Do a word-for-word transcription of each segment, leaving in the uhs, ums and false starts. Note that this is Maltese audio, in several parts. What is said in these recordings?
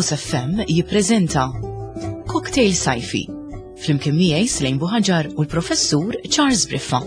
Campus F M jippreżenta Cocktail Sajfi flimkien miegħi Slejn Buħaġar u l-Professur Charles Briffa.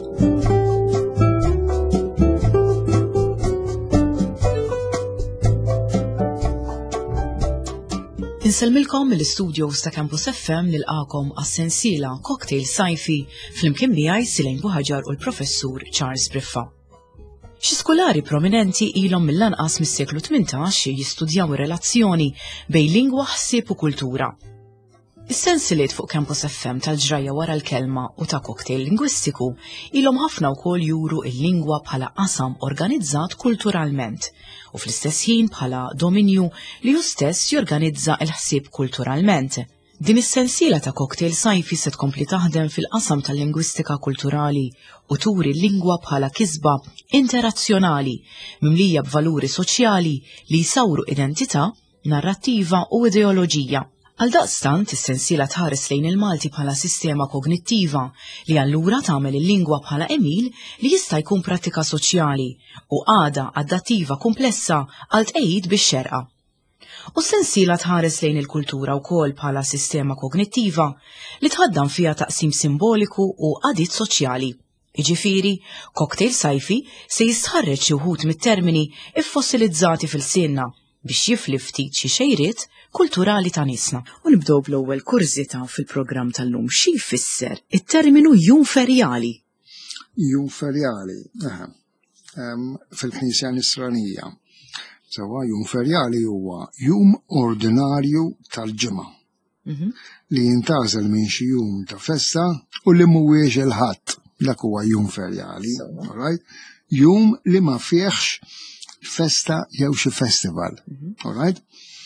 Inselmilkom mill-istudios ta' Campus F M nilqakom għas-sensiela Cocktail Sajfi flimkien miegħi Slejn Buħaġar u l-Professur Charles Briffa. Xi skolari prominenti ilhom mill-anqas mis-seklu tmintax jistudjaw ir-relazzjoni bejn lingwa, ħsieb u kultura. Is-sensieliet fuq Campus F M tal-ġrajja wara l-kelma u ta' cocktail lingwistiku ilhom ħafna wkoll juru l-lingwa bħala qasam organizzat kulturalment u fl-istess ħin bħala dominju li hu stess jorganizza l-ħsieb kulturalment. Din is-sensiela ta' cocktail sajfi se tkompli taħdem fil-qasam tal-lingwistika kulturali u turi l-lingwa bħala kisba interazzjonali mimlija b'valuri soċjali li jsawru identità, narrattiva u ideoloġija. Għaldaqstant is-sensiela tħares lejn il-Malti bħala sistema kognittiva li allura tagħmel il-lingwa bħala emil li jista' jkun prattika soċjali u għada adattiva komplessa għal tqejjid bix-xerqa. U s-sensiela tħares lejn il-kultura wkoll bħala sistema kognittiva li tħaddam fiha taqsim simboliku u għadiet soċjali. Jiġifieri, cocktail sajfi se jistħarreġ xi wħud mit-termini iffossilizzati fil-sinna biex jifli ftit xi xejriet kulturali ta' niesna. U nibdew bl-ewwel kurżita fil-programm tal-lum xi jfisser it-terminu jum ferjali. Jum ferjali, aha, um, fil-Knisja Nisranija. Sewa jum ferjali huwa jum ordinarju tal-ġimgħa mm-hmm. li jintażel minn xi jum ta' festa u li mhuwiex il-ħadd dak huwa jum ferjali. So. Alright? Jum li ma fihx festa jew xi festival. Mm-hmm. Alright?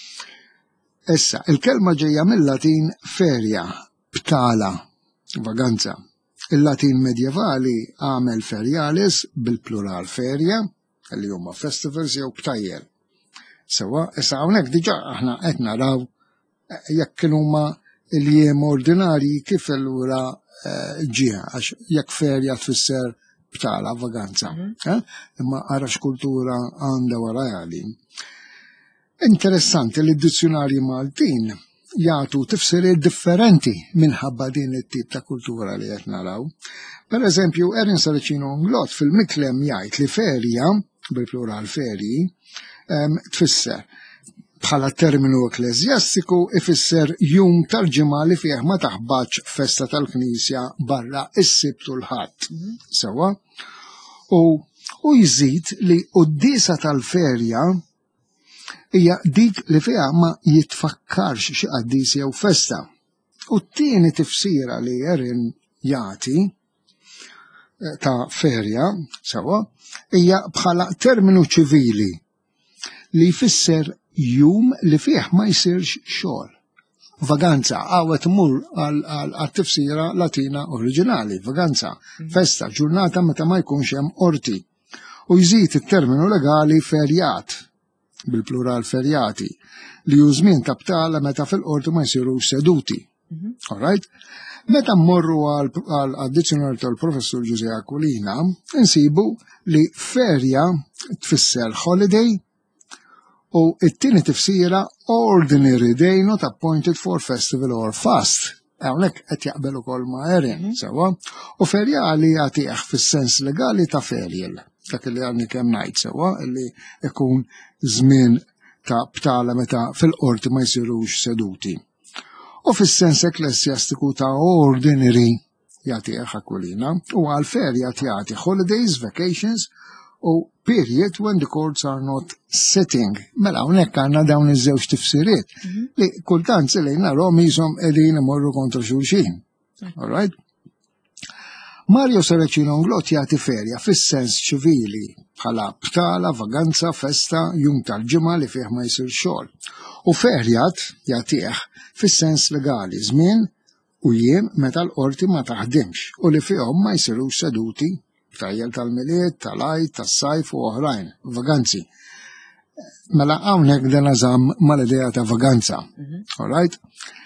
Issa, il-kelma ġejja mill-Latin ferja, btala, vaganza. Il-Latin medjevali għamel ferjalis bil-plural ferja, li huma festivals jew btajjel. Sewa, issa hawnhekk diġà aħna qed naraw jekk kienu huma l-jiem ordinarji kif allura ġie għax jekk ferja tfisser btala vaganza. Imma ara x'kultura għandha warajha din. Interessanti li d-dizzjonarji Maltin jagħtu tifsiriet differenti minħabba din it-tip ta' kultura li qed naraw. Pereżempju, Erin Saracino Nglot fil-Miklem jgħid li ferja bil-plural ferji um, tfisser bħala terminu ekklesjastiku ifisser jum tal-ġimgħa li fih ma taħbaġ festa tal-Knisja barra is-Sibt u l-Ħadd. Mm-hmm. Sewa? U, u jżid li qudiesa tal-ferja hija dik li fiha ma jitfakkarx xi qaddis jew festa. U t-tieni tifsira li Erin jagħti ta' ferja, sewa, hija bħala terminu ċivili li jfisser jum li fih ma jsirx xogħol. Vaganza, għawet mur għal-tifsira latina oriġinali, vaganza, festa, ġurnata meta ma jkunx hemm orti. U jżid it-terminu legali ferjat, bil-plural ferjati, li hu żmien ta' btala meta fil-qorti ma jsirux seduti. All right? Meta mmorru għal-addizzjonal tal-Professur Giuse Aquilina, insibu li ferja tfisser holiday u it-tieni tifsira ordinary day not appointed for festival or fast. Hawnhekk qed jaqbel ukoll ma' Erin, sewa, u ferjali jagħtih fis-sens legali ta' ferjel. Dak li għandni kemm ngħid sewa li ikun żmien ta' btala meta fil-qorti ma jsirux seduti. U fis-sens ekklesjastiku ta' ordinary jagħtih Aquilina u għal ferja jagħti holidays, vacations u period when the courts are not sitting. Mela hawnhekk għandna dawn iż-żewġ tifsiriet li kultant se lejn narhom ishom qegħdin imorru kontra xulxin. All right? Mario Saracino Nglot jagħti ferja fis-sens ċivili bħala btala, vaganza, festa, jum tal-ġimgħa li fih ma jsir xogħol. U ferjat jagħtih fis-sens legali żmien u jiem meta l-qorti ma taħdimx u li fihom ma jsirux seduti tajjel tal-miliet, tal-għajt, tas-sajf u oħrajn, vaganzi. Mela hawnhekk dan eżamm mal-idea ta' vaganza. All right?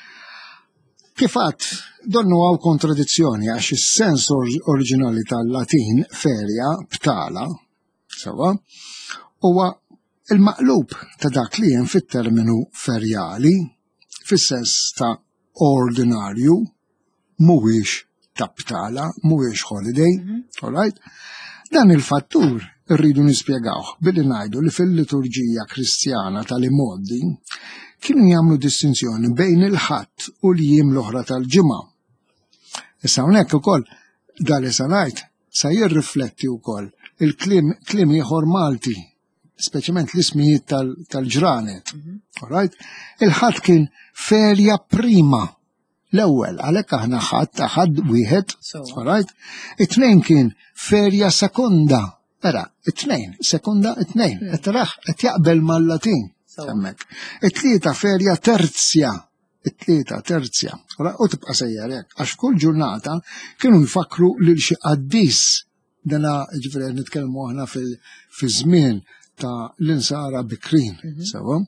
Kif għadd donnu għaw kontradizzjoni għax is-sens oriġinali tal-Latin ferja btala, sewa, huwa il-maqlub ta' dak li jen fit-terminu ferjali, fis-sens ta' ordinarju, mhuwiex ta' btala, mhuwiex holiday, all right? Dan il-fattur rridu nispjegawh billi ngħidu li fil-liturġija Kristjana tal-imoddi kienu jagħmlu distinzjoni bejn il-ħadd u l-jiem l-oħra tal-ġimgħa. Issa hawnhekk ukoll dan li se ngħid sa jirrifletti wkoll il-kliem kliem ieħor Malti, speċjalment l-ismijiet tal-ġranet. All right? Il-ħadd kien ferja prima. L-ewwel, għalhekk aħna ħadd ħadd wieħed, all right? It-tnejn kien ferja sekonda. Era, it-tnejn, sekonda it-tnejn, qed taraħ qed jaqbel mal-Latin. Hemmhekk. It-tlieta ferja terzja, it-tlieta terzja. U tibqa' sejjer hekk, għax kull ġurnata kienu jfakru lil xi qaddis. Dana ġifieri nitkellmu aħna fi-żmien ta' l-insara bikrin, sewa.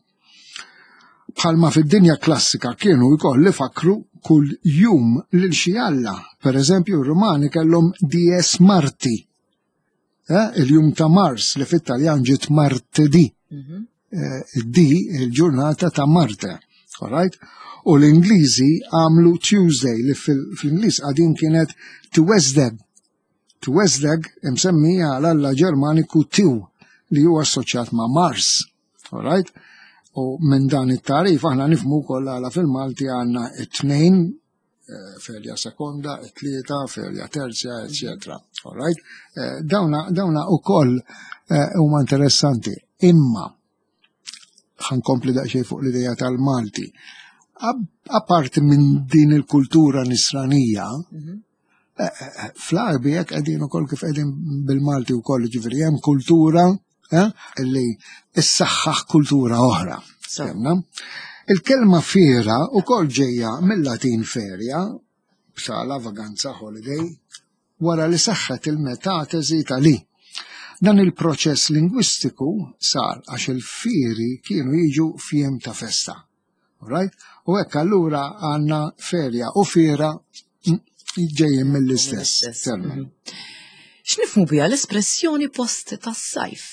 Bħalma fid-dinja klassika kienu jkolli fakru kull jum lil xi alla. Per eżempju, r-Rumani kellhom Dies Marti, eh? Il-jum ta' Mars li fit-Taljan ġiet martedì, eh, di il-ġurnata ta' Marte, all right? U l-Ingliżi għamlu Tuesday li fil-Ingliż għadin kienet Tuesday. Tuesday imsemmija għal alla Ġermaniku Tiw li huwa assoċjat ma' Mars, all right? U minn dan it-tarif aħna nifhmu wkoll għala fil-Malti għandna it-tnejn, ferja sekonda, it-tlieta, ferja terzja, eċetera. All right? Dawna dawna wkoll huma interessanti. Imma ħankompli daqsxejn fuq l-idea tal-Malti. Apparti minn din il-kultura nisranija, fl-Arbi hekk qegħdin ukoll kif qegħdin bil-Malti wkoll ġifieri hemm kultura li issaħħaħ kultura oħra. Il-kelma fiera ukoll ġejja mill-Latin ferja, b'sala vaganza holiday, wara li saħħet il-metatesi ta' li. Dan il-proċess lingwistiku sar għax il-fieri kienu jiġu fjem ta' festa. Right? U hekk allura għandna ferja u fiera ġejjin mill-istess terminu. X'nifhmu biha l-espressjoni post tas-sajf?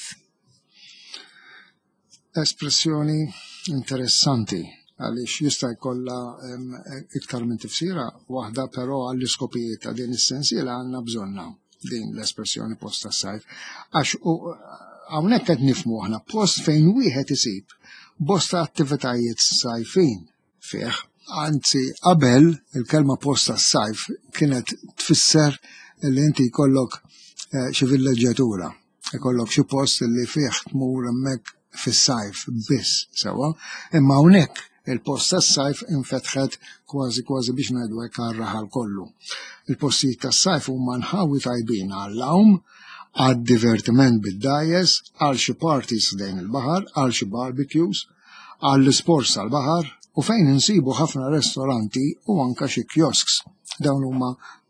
Espressjoni interessanti għaliex jista' jkollha iktar minn tifsira waħda, però għall-iskopijiet ta' din is-sensiela għandna bżonna din l-espressjoni post tas-sajf. Għax hawnhekk qed nifhmu aħna post fejn wieħed isib bosta attivitajiet sajfin fih. Anzi, qabel il-kelma post tas-sajf kienet tfisser li inti jkollok xi villaġġatura, jkollok xi post li fih tmur hemmhekk fis-sajf biss sewa, imma hawnhekk il-post tas-sajf infetħet kważi kważi biex ngħidu hekk għar-raħal kollu. Il-postijiet tas-sajf huma nħawi tajbin għall-lawm, għad-divertiment bid-dajes, għal xi parties dejn il-baħar, għal xi barbecues, għall-isports għall-baħar u fejn insibu ħafna ristoranti u anke xi kiosks. Dawn huma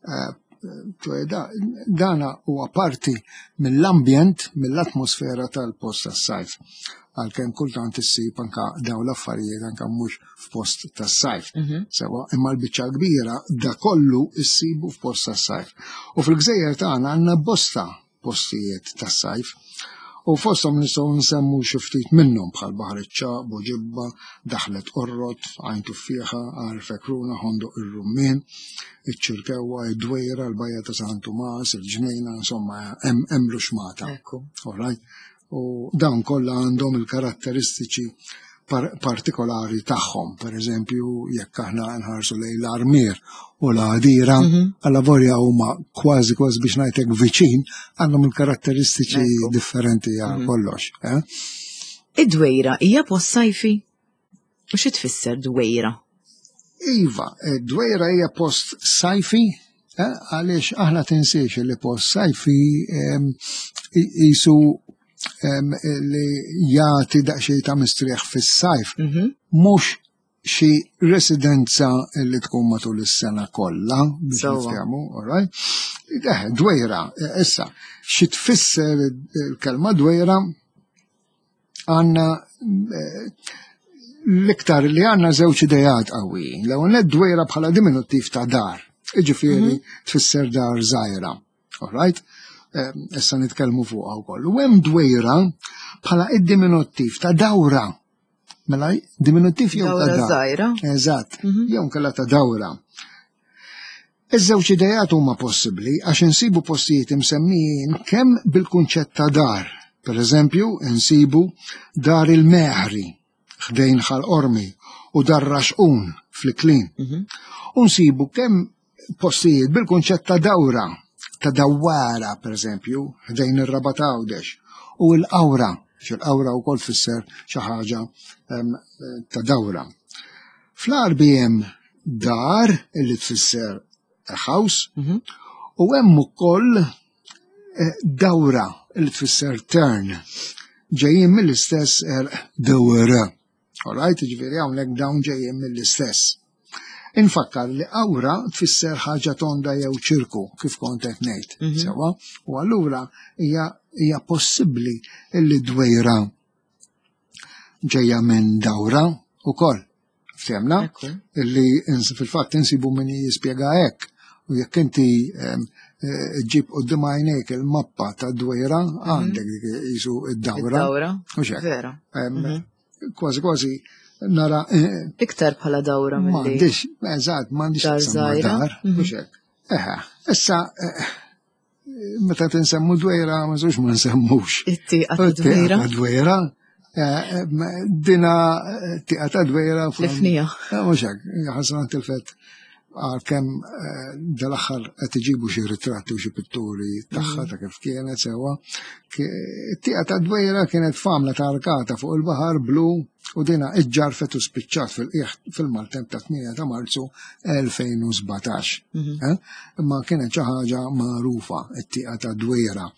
dana huwa parti mill-ambjent, mill-atmosfera tal-post tas-sajf. Għalkemm kultant issib anke dawn l-affarijiet anke mhux f'post tas-sajf. Sewa imma l-biċċa kbira da kollu issibu f'post tas-sajf. U fil-Gżejjer tagħna għandna bosta postijiet tas-sajf. U fosthom nistgħu nsemmu xi ftit minnhom bħal Baħriċċa, Buġibba, Daħlet Qorrod, Għajn Tuffieħa, Għar Fekruna, Ħondoq ir-Rumien, iċ-Ċirkewwa, id-Dwejra, l-Bajja ta' San Tumas, il-Ġnejna, insomma hemm xmata. U dawn kollha għandhom il-karatteristiċi partikolari tagħhom. Pereżempju, jekk aħna nħarsu lejn l-Armier u l-Għadira, alla volja huma kważi kważi biex ngħidlek viċin, għandhom il-karatteristiċi differenti għal kollox. Id-Dwejra hija post sajfi? U xi tfisser Dwejra? Iva, Dwejra hija post sajfi, għaliex aħna tinsiex li post sajfi jisu li jagħti daqsxejn ta' mistrieħ fis-sajf, mhux xi residenza li tkun matul is-sena kollha biex nifhmu, all right? Dwejra, issa, xi tfisser il-kelma dwejra għandna l-iktar li għandna żewġ idejat qawwijin. L-ewwel dwejra bħala diminuttiv ta' dar, jiġifieri tfisser dar żgħira, all right? issa nitkellmu fuqha wkoll. U hemm dwejra bħala id-diminuttiv ta' dawra. Mela diminuttiv jew ta' dawra żgħira. Eżatt, jew kellha ta' dawra. Iż-żewġ idejat huma possibbli għax insibu postijiet imsemmijin kemm bil-kunċett ta' dar. Pereżempju, insibu dar il-Meħri ħdejn ħal-Qormi u dar Raxqun fl-Iklin. U nsibu kemm postijiet bil-kunċett ta' dawra, ta' dawwara pereżempju, ħdejn ir-Rabat Għawdex u l-qawra, x'il-qawra wkoll tfisser xi ħaġa ta' dawra. Fl-Arbi hemm dar illi tfisser house, u hemm ukoll dawra li tfisser turn, ġejjin mill-istess dawra. Alright, ġifieri hawnhekk dawn ġejjin mill-istess. Infakkar li qawra tfisser ħaġa tonda jew ċirku kif kont qed ngħid. Sewa, u allura hija hija possibbli li dwejra ġejja minn dawra ukoll. Ftemna? Illi fil-fatt insibu min jispjega hekk. U jekk inti ġib qudiem għajnejk il-mappa ta' dwejra għandek jisu id-dawra. Id-dawra. Vera. Kważi kważi nara. Iktar bħala dawra milli. M'għandix, eżatt, m'għandix dar. Mhux hekk. Eħe, issa meta tinsemmu dwejra ma żewġ ma nsemmux. It-tieqa ta' dwejra. Dwejra. Dina tieqa ta' dwejra. Lifnija. Mhux hekk, ħasran tilfet. Għalkemm dal-aħħar qed iġibu xi ritratti u xi pitturi tagħha ta' kif kienet sewwa. It-tieqa ta' dwejra kienet famla ta' arkata fuq il-baħar blu u dina iġġarfet u spiċċat fil-qiegħ fil-maltemp ta' tmien ta' Marzu elfejn u sebgħtax. Imma kienet xi ħaġa magħrufa it-tieqa ta' dwejra.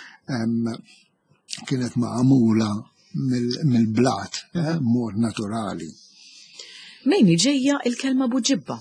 Kienet magħmula mill-blat, mod naturali. Mejn ġejja il-kelma buġibba?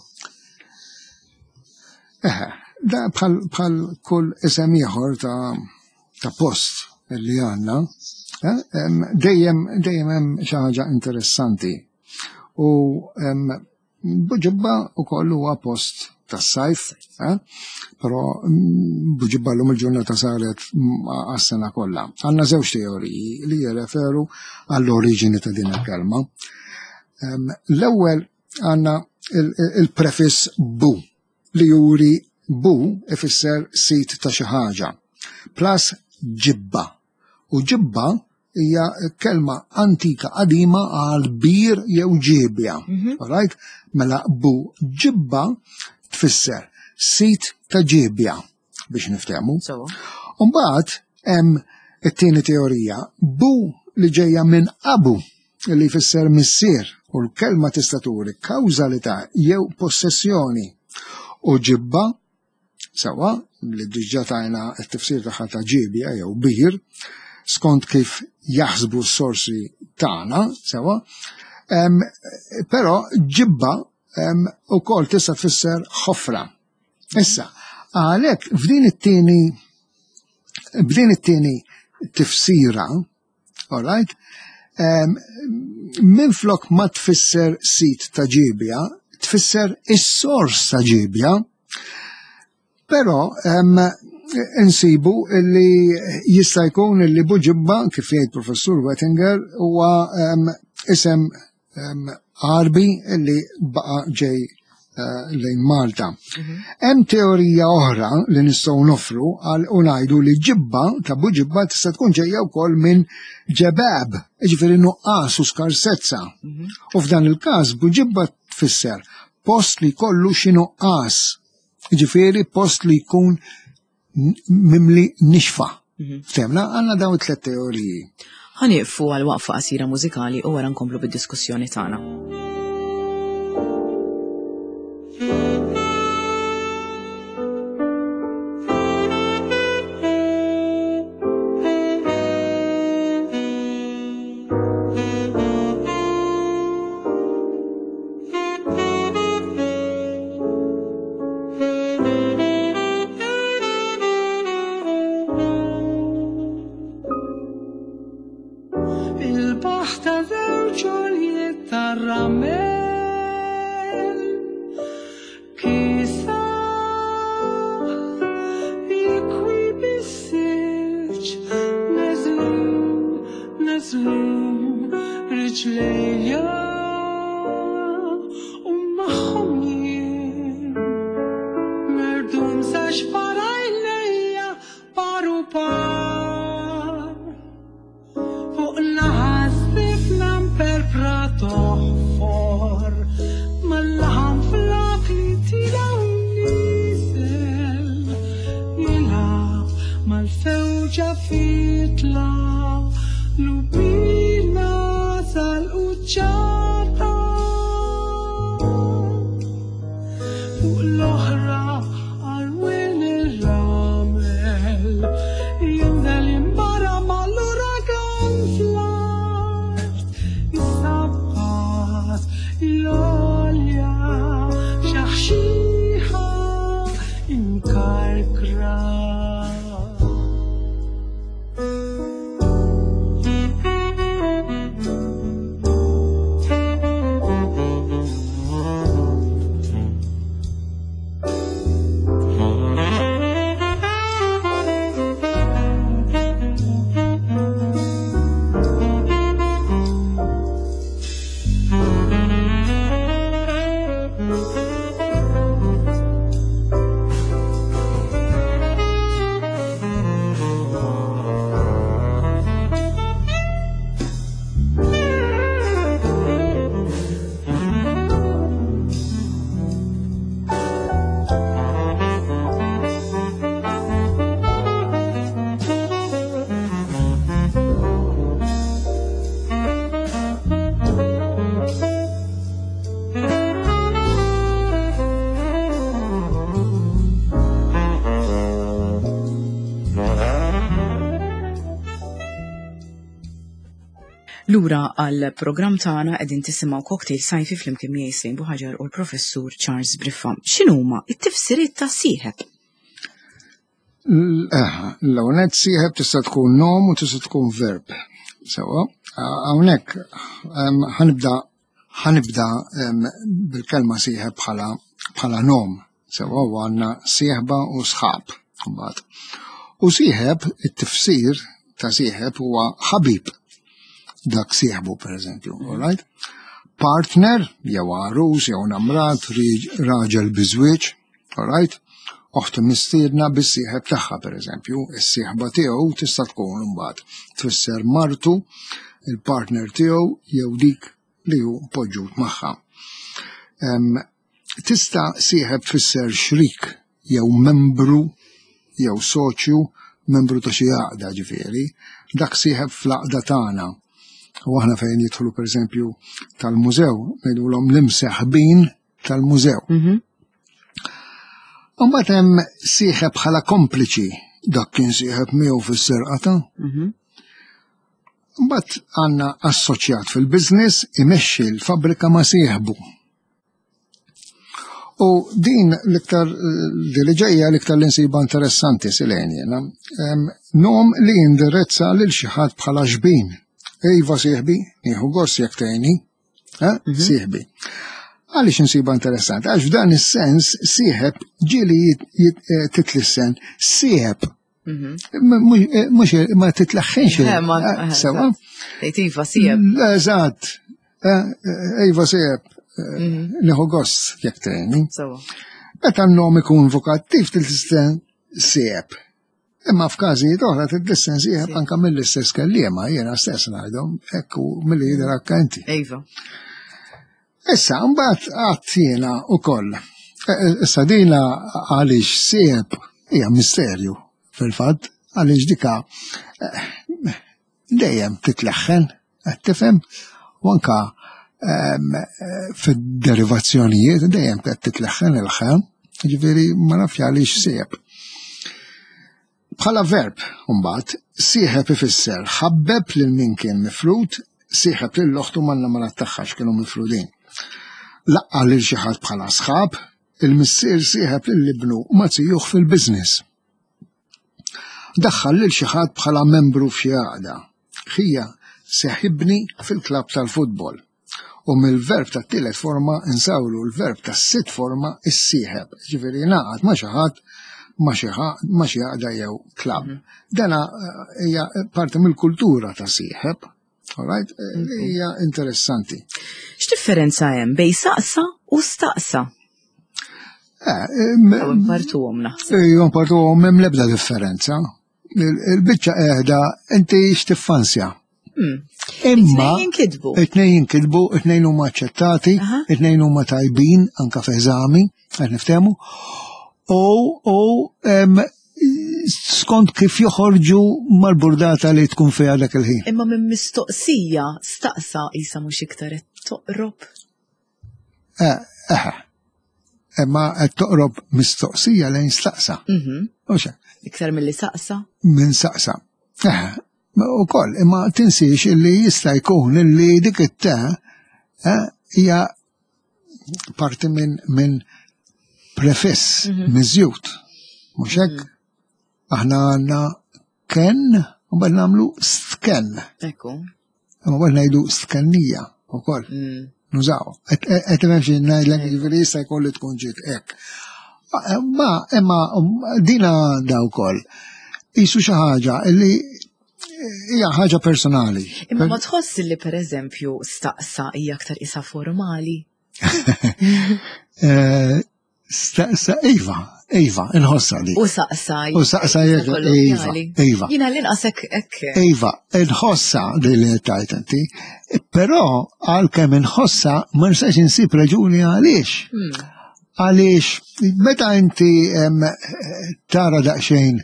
Eħe, da bħal kull isem ieħor ta' post li għandna, dejjem dejjem hemm xi ħaġa interessanti. U buġibba wkoll huwa post tas-sajf, però buġibba llum il-ġurnata saret għas-sena kollha. Għandna żewġ teoriji li jirreferu għall-oriġini ta' din il-kelma. L-ewwel għandna il-prefiss bu li juri bu ifisser sit ta' xi ħaġa, plus ġibba. U ġibba hija kelma antika qadima għal bir jew ġiebja. Alright? Mela bu ġibba tfisser sit ta' ġiebja biex niftehmu. U mbagħad hemm it-tieni teorija, bu li ġejja minn abu li jfisser missier u l-kelma tista' turi kawżalità jew possessjoni. U ġibba, sewa, li diġà tajna t-tifsir tagħha ta' ġiebja jew bir, skont kif jaħsbu s-sorsi tagħna, sewa, però ġibba ukoll tista' tfisser ħofra. Issa, għalhekk f'din it-tieni b'din it-tieni tifsira, all right, minflok ma tfisser sit ta' ġiebja, tfisser is-sors ta' ġiebja, però insibu li jista' jkun li buġibba kif jgħid Professur Wettinger huwa isem Arbi li baqa' ġej lejn Malta. Hemm teorija oħra li nistgħu nofru għal u ngħidu li ġibba ta' buġibba tista' tkun ġejja wkoll minn ġebab, jiġifieri nuqqas u skarsezza. U f'dan il-każ buġibba tfisser post li jkollu xi nuqqas, jiġifieri post li jkun mimli nixfa. Ftemna għandna dawn it-tliet teoriji. Ħanieqfu għal waqfa qasira mużikali u wara nkomplu bid-diskussjoni tagħna. Chissà di qui bissi għax parajlejja paru par fuq naħas tiflam per pratoħfor mal-laħam fl-akli tilaw nisel jilab mal-fewġa fitla lubina sal-uċċata fuq l-oħra għal-win ir-ramel jindel imbara mal-uragan fl-art jisabbat l-olja xaħxiħa imkarkra. Lura għal-programm tagħna qegħdin tisimgħu cocktail sajfi flimkien miegħi Sejn Buħaġar u l-Professur Charles Briffa. X'inhuma t-tifsiriet ta' sieħeb? L-ewwel sieħeb tista' tkun nom u tista' tkun verb. Sewa, hawnhekk ħanibda ħanibda bil-kelma sieħeb bħala bħala nom. Sewa għandna sieħba u sħab. U sieħeb, it-tifsir ta' sieħeb huwa ħabib. Dak sieħbu, per eżempju, all right? Partner, jew għarus, jew namrat, raġel biżwieġ, all right? Oħtu mistiedna bis-sieħeb tagħha, per eżempju, is-sieħba tiegħu tista' tkun imbagħad tfisser martu, il-partner tiegħu jew dik li hu poġġut magħha. Tista' sieħeb tfisser xrik jew membru jew soċju, membru ta' xi għaqda ġifieri, dak sieħeb fl-għaqda tagħna. U aħna fejn jidħlu per eżempju tal-mużew, ngħidulhom l-imseħbin tal-mużew. Mbagħad hemm sieħeb bħala kompliċi, dak kien sieħeb miegħu fis-serqata. Mbagħad għandna assoċjat fil-business imexxi l-fabbrika ma' sieħbu. U din l-iktar li ġejja l-iktar li nsiba interessanti silenjena, nom li jindirezza lil xi ħadd bħala xbin. Ejva sieħbi, nieħu gost jekk tgħinni, sieħbi. Għaliex insiba interessanti, għax f'dan is-sens sieħeb ġieli titlissen sieħeb. Mhux ma titlaħħinx. Sewa? Iva sieħeb. Eżatt. Ejva sieħeb. Nieħu gost jekk tgħinni. Meta n-nom ikun vokattiv titlissen sieħeb. Imma f'każijiet oħra titlissen sieħeb anke mill-istess kelliema jiena stess ngħidhom hekk milli jidher anke inti. Iva. Issa mbagħad għadd jiena wkoll. Issa dina għaliex sieħeb hija misterju fil-fatt għaliex dika dejjem titleħħen qed tifhem u anke fid-derivazzjonijiet dejjem qed titleħħen il-ħen, ġifieri ma nafx għaliex sieħeb. Bħala verb, mbagħad, sieħeb ifisser ħabbeb lil min kien mifrud, sieħeb lil oħtu man-namat tagħha x'kienu mifrudin. Laqqa lil xi ħadd bħala sħab, il-missier sieħeb lil ibnu ma tijjuh fil-business. Daħħal lil xi ħadd bħala membru f'xi għaqda. Ħija seħibni fil-klabb tal-futbol. U mill-verb tat-tielet forma insawlu l-verb tas-sitt forma is-sieħeb. Ġifieri ngħaqad ma' xi ħadd ma xi għaqda jew klabb. Dana hija parti mill-kultura ta' sieħeb, alright? Hija interessanti. X'differenza hemm bejn saqsa u staqsa? Għaw impartuhom naħseb. Ejju impartuhom hemm l-ebda differenza. Il-biċċa qiegħda inti x'tiffansja. Imma jinkidbu. it-tnejn jinkidbu, it-tnejn huma aċċettati, it-tnejn huma tajbin anke f'eżami, qed niftehmu. U skont kif joħorġu mal-burdata li tkun fiha dak il-ħin. Imma minn mistoqsija staqsa isa mhux iktar qed toqrob. Eh, imma qed toqrob mistoqsija lejn staqsa. Mhux iktar milli saqsa? Minn saqsa. Ukoll, imma tinsiex illi jista' jkun illi dik it-te hija parti minn min prefiss, miżjud. Mhux hekk? Aħna għandna ken u bad nagħmlu stken. Ekku. Imma bad ngħidu stkennija ukoll. Nużaw. Qed imexxi ngħidlek jiġifieri jista' jkollu tkun ġiet hekk. Ma imma dina għandha wkoll qisu xi ħaġa li hija ħaġa personali. Imma ma tħoss li pereżempju staqsa hija aktar isa formali? Staqsa iva, iva, inħossa li. U saqsa. U saqsa iva, iva. Jina l-inqas hekk. Iva, inħossa li li tajt inti, però għalkemm inħossa ma nistax insib raġuni għaliex. Għaliex meta inti tara daqsxejn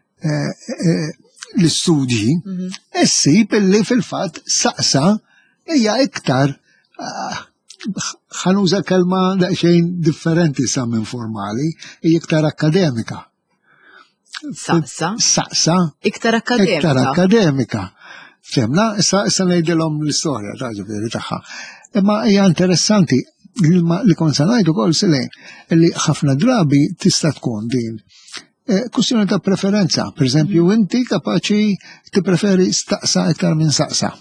l-istudji, issib illi fil-fatt saqsa hija iktar ħanuża kelma daqsxejn differenti sa minn formali, hija iktar akademika. Saqsa? Saqsa. Iktar akademika. Iktar akademika. Femna, issa ngħidilhom l-istorja ta' ġifieri tagħha. Imma hija interessanti li kont se ngħid ukoll silejn li ħafna drabi tista' tkun din kwestjoni ta' preferenza. Per eżempju, inti kapaċi tippreferi staqsa iktar minn saqsa.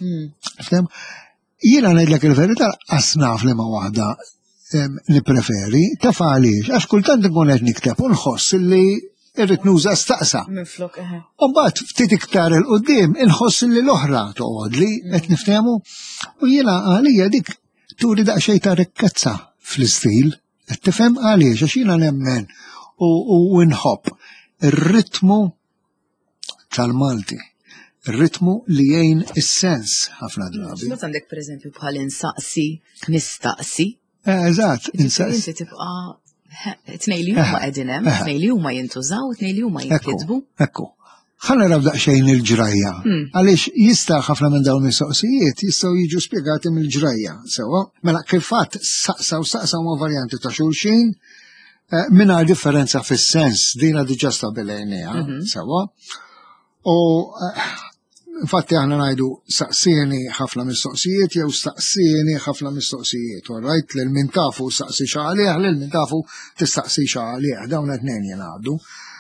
Jiena ngħidlek il-verità asnaf li ma waħda nippreferi taf għaliex għax kultant ikun qed nikteb u nħoss li irrid nuża staqsa. Minflok eħe. U mbagħad ftit iktar il qudiem inħoss li l-oħra toqgħodli qed niftehmu u jiena għalija dik turi daqsxejn ta' rikkezza fl-istil qed tifhem għaliex għax jiena nemmen u nħobb ir-ritmu tal-Malti. Ritmu li jgħin is-sens ħafna drabi. Meta għandek pereżempju bħal insaqsi, nistaqsi. Eżatt, insaqsi. Inti tibqa' tnejn li huma qegħdin hemm, tnejn li huma jintużaw, tnejn li huma jinkitbu. Ekku. Ħa naraw daqsxejn il-ġrajja. Għaliex jista' ħafna minn dawn is-soqsijiet jistgħu jiġu spjegati mill-ġrajja. Sewwa, mela kif fatt saqsa u saqsa huma varjanti ta' xulxin mingħajr differenza fis-sens dina diġà stabilejniha, sewwa. U infatti aħna ngħidu saqsieni ħafna mistoqsijiet jew staqsieni ħafna mistoqsijiet. Orrajt lil min tafu saqsi xi għalih, lil min tafu tistaqsi xi għalih, dawn it-tnejn jingħaddu.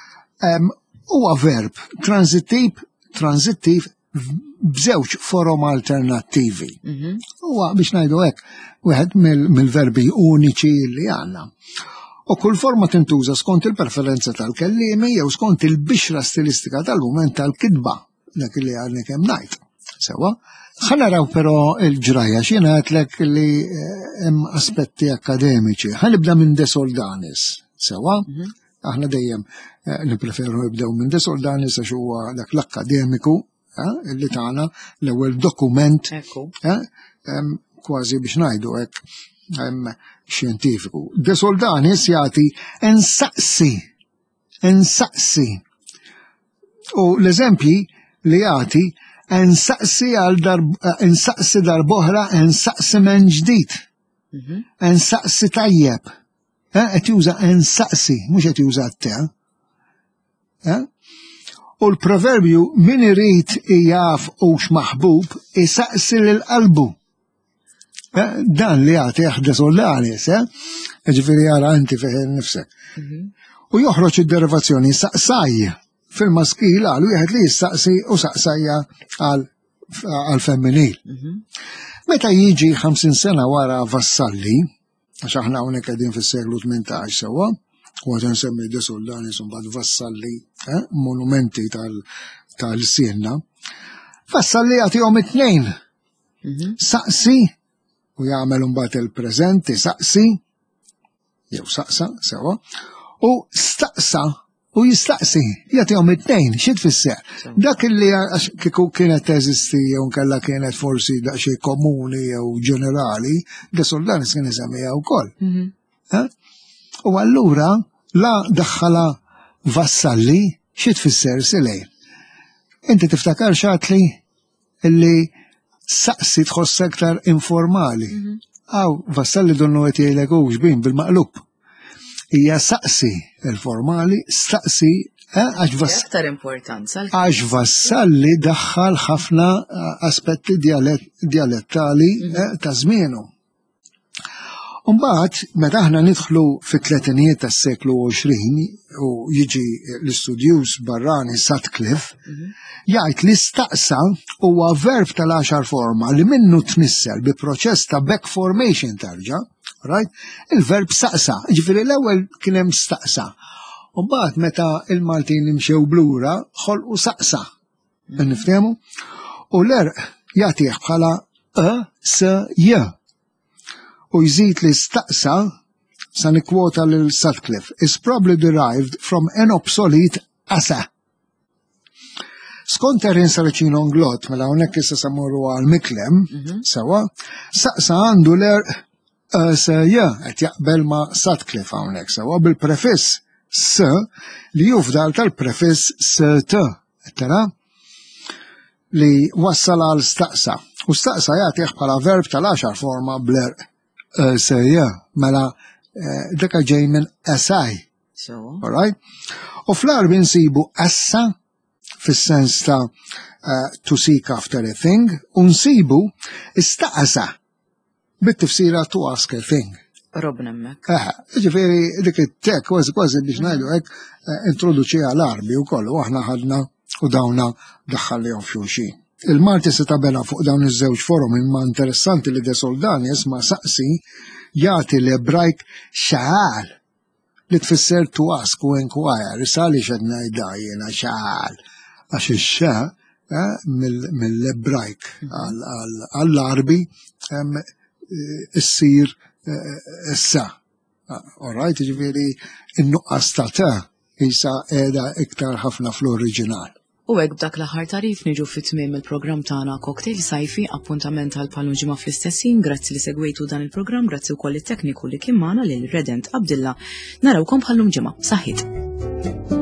Huwa verb transittiv, transittiv b'żewġ forom alternattivi. Huwa biex ngħidu hekk wieħed mill-verbi uniċi li għandna. U kull forma tintuża skont il-preferenza tal-kelliemi jew skont il-bixra stilistika tal-mument tal-kitba dak li għadni kemm ngħid. Sewa, ħa naraw però il-ġrajja x'jiena għedlek li hemm aspetti akademiċi. Ħa nibda minn De Soldanis. Sewa, aħna dejjem nippreferu nibdew minn De Soldanis għax huwa dak l-akademiku li tagħna l-ewwel dokument kważi biex ngħidu hekk xjentifiku. De Soldanis jagħti insaqsi, insaqsi. U l-eżempji li jagħti insaqsi għal insaqsi darbohra, insaqsi men ġdid. Insaqsi tajjeb. Qed juża insaqsi, mhux qed juża te. U l-proverbju min irid jaf hux maħbub isaqsi lil qalbu. Dan li għati De Soldanis, ġifiri għara inti fiħin nifsek. U joħroġ id-derivazzjoni saqsaj fil-maskil għal wieħed li jistaqsi u saqsajja għal-femminil. Meta jiġi ħamsin sena wara vassalli, għax aħna hawnhekk qegħdin fis-seklu tmintax sewwa, u għad nsemmi De Soldanis u mbagħad vassalli, monumenti tal-sienna, vassalli għatihom it-tnejn. Saqsi u jagħmel mbagħad il-preżent isaqsi jew saqsa, sewa, u staqsa u jistaqsi, jagħtihom it-tnejn, xi tfisser. Dak illi kieku kienet teżisti jew nkella kienet forsi daqsxejn komuni jew ġenerali, de Soldanis kien isemmiha wkoll. U allura la daħħala vassalli xi tfisser silejn. Inti tiftakar xatli illi saqsi tħoss aktar informali. Aw, vassalli donnu qed jgħidlek hux bin bil-maqlub. Hija saqsi il-formali, staqsi għax aktar importanza. Għax vassalli daħħal ħafna aspetti dialettali ta' żmienu. Mbagħad meta aħna nidħlu fit-tletinijiet tas-seklu għoxrin u jiġi l-istudjuż barrani Sutcliffe, jgħid li staqsa huwa verb tal-għaxar forma li minnu tnissel bi proċess ta' back formation tarġa'. Right? Il-verb saqsa, ġifiri l-ewwel kien hemm staqsa. U mbagħad meta il-Maltin imxew blura, ħolqu saqsa. Niftehmu? U l-erq jagħtih bħala e s j. U jżid li staqsa, sa nikkwota lil Sutcliffe, is probably derived from an obsolete asa. Skont Erin Saracino-Nglott, mela hawnhekk issa samorru għal Miklem, sewa, saqsa għandu l-erq S-ja, għet jaqbel ma Sutcliffe hawnhekk sewa bil-prefiss s li jufdal tal-prefiss s-t, tara li wassal għal staqsa. U staqsa jagħtih bħala verb tal-għaxar forma bl-erq s-ja, mela dak ġej minn asaj. Alright? U fl-arbi nsibu assa fis-sens ta' to seek after a thing, u nsibu istaqsa bit-tifsira to ask a thing. Robna mek. Eħe, ġifiri dik it-tek, kważi kważi biex ngħidu hekk introduċiha l-arbi wkoll u aħna ħadna u dawna daħħallihom f'xulxin. Il-Malti se tabela fuq dawn iż-żewġ forum imma interessanti li de Soldanis ma saqsi jagħti l-Ebrajk xaħal li tfisser to ask u inquire, sali xed ngħidha jiena xaħal għax ix-xa mill-Ebrajk għall-Arbi issir issa. Alright, ġifieri in-nuqqas ta' ta' jisa qiegħda iktar ħafna fl-oriġinal. U hekk b'dak l-aħħar tarif niġu fit-tmiem il-programm tagħna Cocktail Sajfi, appuntament għal palun ġimgħa fl-istessin, grazzi li segwejtu dan il-programm, grazzi wkoll it-tekniku li kien magħna lil Redent Abdilla. Narawkom bħallum ġimgħa. Saħħit.